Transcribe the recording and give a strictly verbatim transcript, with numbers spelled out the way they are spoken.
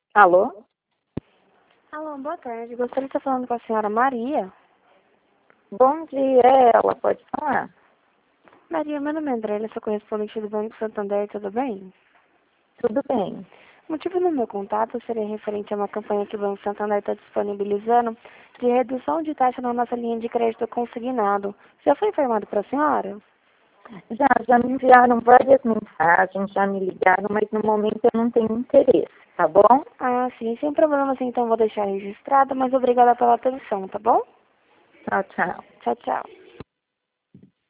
Alô? Alô, boa tarde. Gostaria de estar falando com a senhora Maria. Bom dia, é ela pode falar? Maria, meu nome é André, sou correspondente do Banco Santander, tudo bem? Tudo bem. O motivo do meu contato seria referente a uma campanha que o Banco Santander está disponibilizando de redução de taxa na nossa linha de crédito consignado. Já foi informado para a senhora? Já, já me enviaram várias mensagens, já me ligaram, mas no momento eu não tenho interesse, tá bom? Ah, sim, sem problemas, então vou deixar registrado, mas obrigada pela atenção, tá bom? Tchau, tchau. Tchau, tchau.